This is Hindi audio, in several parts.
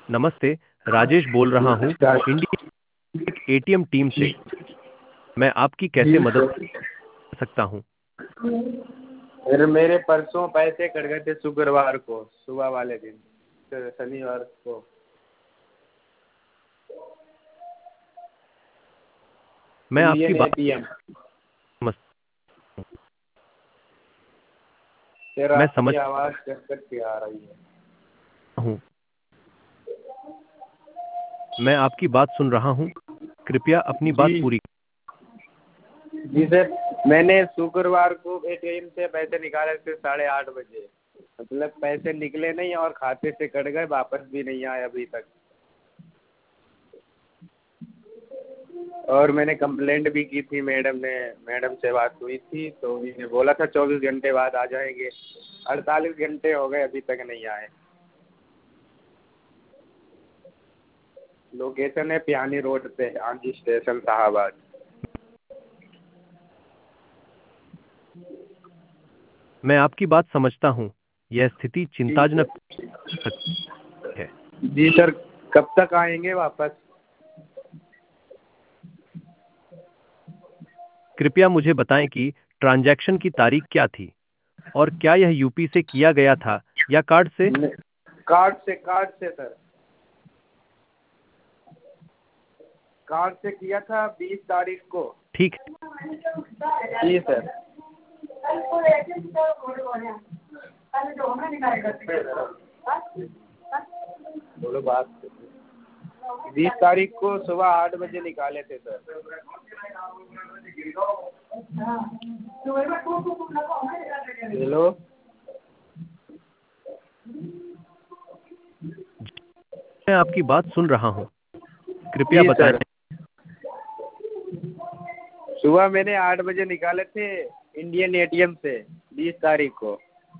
नमस्ते। राजेश बोल रहा हूँ नमस्कार इंडिया एटीएम टीम जी। से। मैं आपकी कैसे जी मदद सर। कर सकता हूँ? फिर मेरे परसों पैसे कट गए थे शुक्रवार को सुबह वाले दिन, फिर शनिवार को। मैं आपकी इंडियन बात एटीएम। समझता फिर मैं आपकी समझ आवाज़ कट कट के आ रही है। हूँ। मैं आपकी बात सुन रहा हूँ। कृपया अपनी बात जी पूरी। जी सर, मैंने शुक्रवार को एटीएम से पैसे निकाले थे 8:30 बजे। मतलब पैसे निकले नहीं और खाते से कट गए, वापस भी नहीं आए अभी तक। और मैंने कंप्लेंट भी की थी, मैडम से बात हुई थी तो उन्होंने बोला था 24 घंटे बाद आ जाएंगे। 48 घंटे हो गए, अभी तक नहीं आए। लोकेशन है पियानी रोड पे, आंधी स्टेशन, शाहबाद। मैं आपकी बात समझता हूँ। यह स्थिति जी चिंताजनक सर। है। जी सर, कब तक आएंगे वापस? कृपया मुझे बताएं कि ट्रांजैक्शन की तारीख क्या थी और क्या यह यूपी से किया गया था या कार्ड से? कार्ड से सर। कार्ड से किया था 20 तारीख को। ठीक जी सर। बोलो बात। 20 तारीख को सुबह 8 बजे निकाले थे सर। हेलो। मैं आपकी बात सुन रहा हूँ। कृपया जी बताएं। सर, सुबह मैंने 8 बजे निकाले थे इंडियन एटीएम से 20 तारीख को।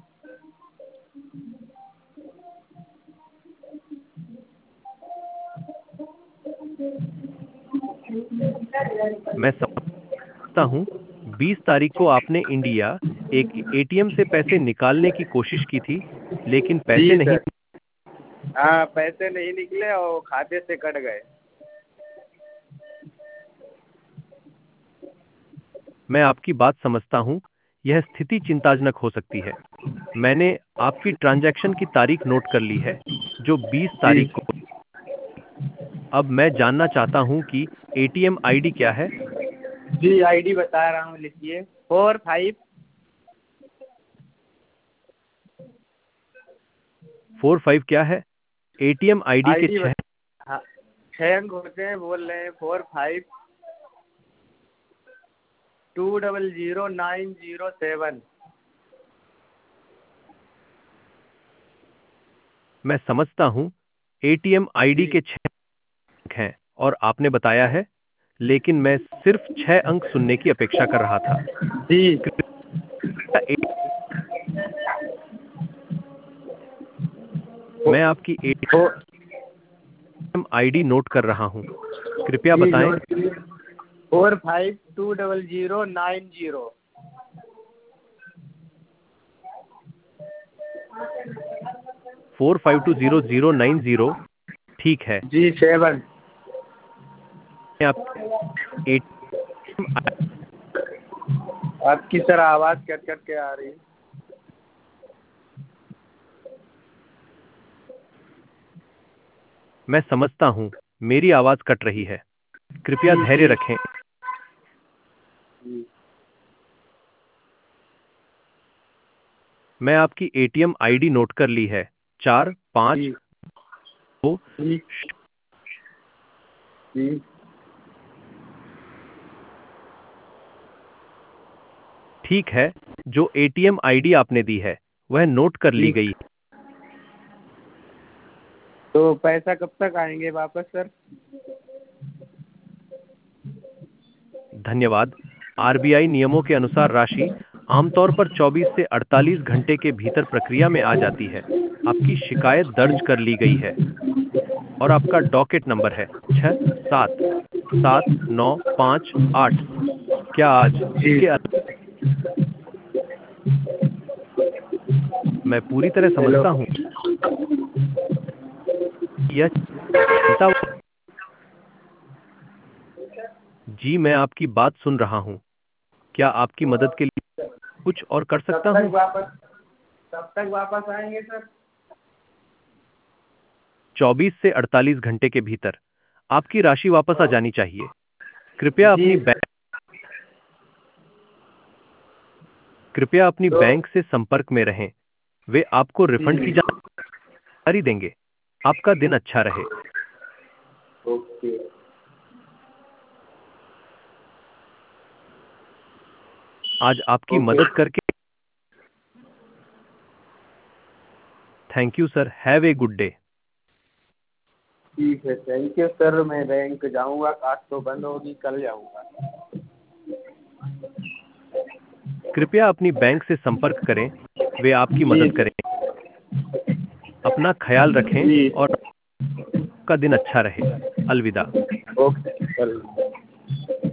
मैं समझता हूँ। 20 तारीख को आपने इंडिया एक एटीएम से पैसे निकालने की कोशिश की थी, लेकिन पैसे जी नहीं। सर। हाँ, पैसे नहीं निकले और खाते से कट गए। मैं आपकी बात समझता हूँ। यह स्थिति चिंताजनक हो सकती है। मैंने आपकी ट्रांजैक्शन की तारीख नोट कर ली है, जो 20 जी तारीख को। अब मैं जानना चाहता हूँ कि एटीएम आईडी क्या है? जी, आईडी बता रहा हूँ, लिखिए। 45। 45 क्या है? एटीएम आईडी के आईडी 6। हाँ, 6 अंक होते हैं, बोल रहे हैं 45200907। मैं समझता हूँ। एटीएम आईडी जी के 6 अंक हैं और आपने बताया है, लेकिन मैं सिर्फ 6 अंक सुनने की अपेक्षा कर रहा था। जी। कृपया मैं आपकी ओ, एटीएम आईडी नोट कर रहा हूँ। कृपया जी बताएं। नोट 45200907। 452009 ठीक है। जी 7। मैं आप एटीएम आपकी सर आवाज़ कट कट के आ रही है। मैं समझता हूँ। मेरी आवाज कट रही है। कृपया जी धैर्य जी रखें। जी मैं आपकी एटीएम आईडी नोट कर ली है। 45 जी 2। जी जी ठीक है। जो एटीएम आईडी आपने दी है, वह नोट कर ली जी। गई। तो पैसा कब तक आएंगे वापस सर? धन्यवाद। आरबीआई नियमों के अनुसार राशि आमतौर पर 24 से 48 घंटे के भीतर प्रक्रिया में आ जाती है। आपकी शिकायत दर्ज कर ली गई है और आपका डॉकेट नंबर है 677958। क्या आज जी इसके अलावा मैं पूरी तरह हेलो। समझता हूँ यह चिंता। जी मैं आपकी बात सुन रहा हूँ। क्या आपकी मदद के लिए कुछ और कर सकता हूँ? कब तक वापस आएंगे सर? 24 से 48 घंटे के भीतर आपकी राशि वापस आ जानी चाहिए। कृपया जी अपनी कृपया अपनी तो बैंक से संपर्क में रहें। वे आपको रिफंड की जी जानकारी देंगे। आपका दिन अच्छा रहे। ओके। आज आपकी ओके मदद करके thank you sir. Have a good day. ठीक है, थैंक यू सर। मैं बैंक जाऊंगा, आज तो बंद होगी, कल जाऊंगा। कृपया अपनी बैंक से संपर्क करें। वे आपकी जी मदद करें। अपना ख्याल रखें जी और आपका दिन अच्छा रहे। अलविदा। ओके, कल।